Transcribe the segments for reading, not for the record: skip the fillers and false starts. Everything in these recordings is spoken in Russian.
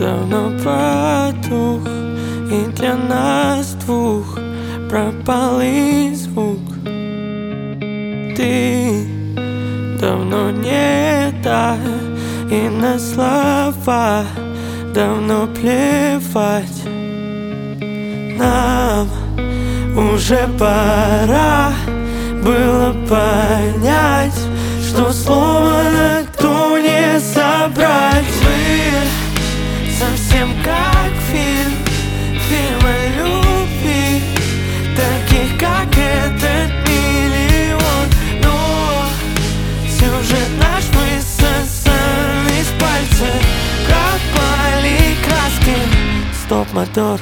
давно потух, и для нас двух пропал и звук. Ты давно не та, и на слова давно плевать. Нам уже пора было понять, что слово на ту не собрать. Мы совсем как фильм о любви, таких как этот миллион. Но сюжет наш высосан из пальца, пропали краски. Стоп, мотор.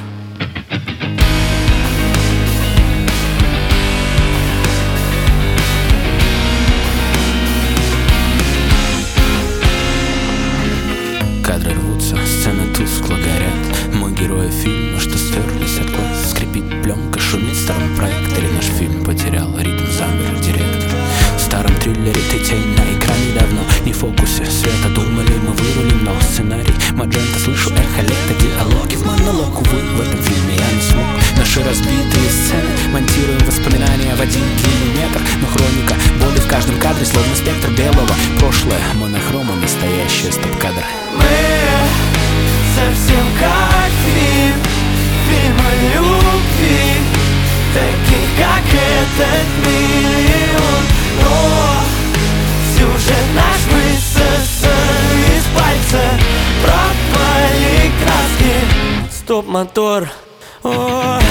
Кадры рвутся, сцены тускло горят. Мы герои фильма, что стерлись от глаз. Скрипит пленка, шумит в старом проекторе. Наш фильм потерял ритм, замер директор. В старом триллере ты тень на экране давно не в фокусе света. Думали, мы вырулим, но сценарий Маджента. Слышу эхо лета, диалоги в монолог. Увы, в этом фильме я не смог. Наши разбитые сцены монтируем воспоминания в 1 длинный метр. Но хроника боли в каждом кадре, словно спектр белого. Прошлое монохрома, настоящее стоп-кадр. Мы совсем как фильм о любви, таких как этот миллион. Но сюжет наш высосан из пальца, пропали краски. Стоп, мотор. О,